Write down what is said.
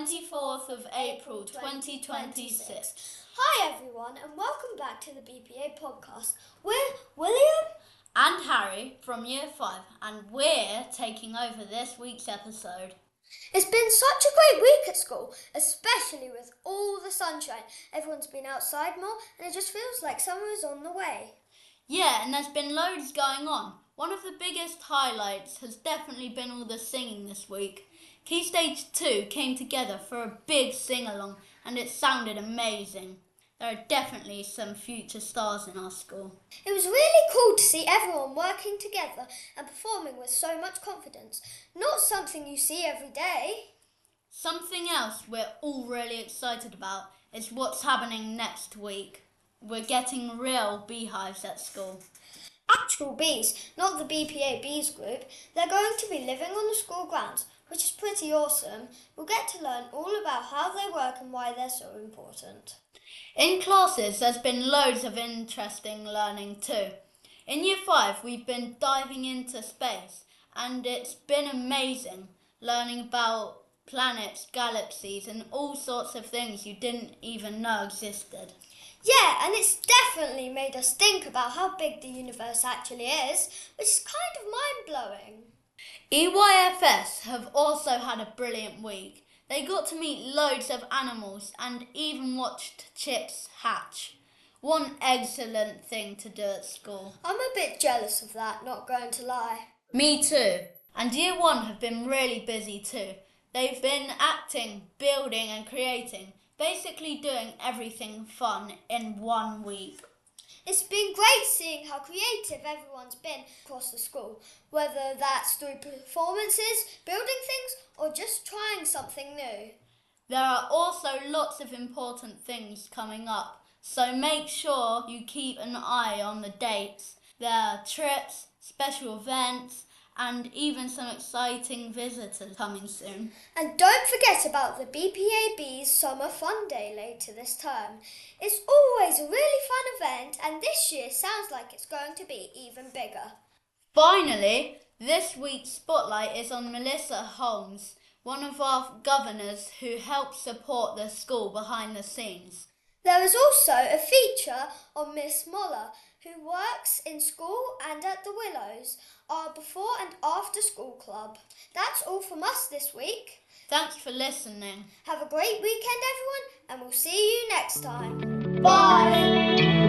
24th of April 2026. Hi everyone and welcome back to the BPA podcast. We're William and Harry from Year 5 and we're taking over this week's episode. It's been such a great week at school, especially with all the sunshine. Everyone's been outside more and it just feels like summer is on the way. Yeah, and there's been loads going on. One of the biggest highlights has definitely been all the singing this week. Key Stage 2 came together for a big sing-along and it sounded amazing. There are definitely some future stars in our school. It was really cool to see everyone working together and performing with so much confidence. Not something you see every day. Something else we're all really excited about is what's happening next week. We're getting real beehives at school. Actual bees, not the BPA Bees group. They're going to be living on the school grounds, which is pretty awesome. We'll get to learn all about how they work and why they're so important. In classes, there's been loads of interesting learning too. In Year 5, we've been diving into space, and it's been amazing learning about planets, galaxies, and all sorts of things you didn't even know existed. Yeah, and it's definitely made us think about how big the universe actually is, which is kind of mind-blowing. EYFS have also had a brilliant week. They got to meet loads of animals and even watched chicks hatch. One excellent thing to do at school. I'm a bit jealous of that, not going to lie. Me too. And Year 1 have been really busy too. They've been acting, building and creating, basically doing everything fun in 1 week. It's been great seeing how creative everyone's been across the school, whether that's through performances, building things, or just trying something new. There are also lots of important things coming up, so make sure you keep an eye on the dates. There are trips, special events, and even some exciting visitors coming soon. And don't forget about the BPAB's Summer Fun Day later this term. It's always a really fun event and this year sounds like it's going to be even bigger. Finally, this week's spotlight is on Melissa Holmes, one of our governors who helps support the school behind the scenes. There is also a feature on Miss Moller, who works in school and at the Willows, our before and after school club. That's all from us this week. Thanks for listening. Have a great weekend, everyone, and we'll see you next time. Bye!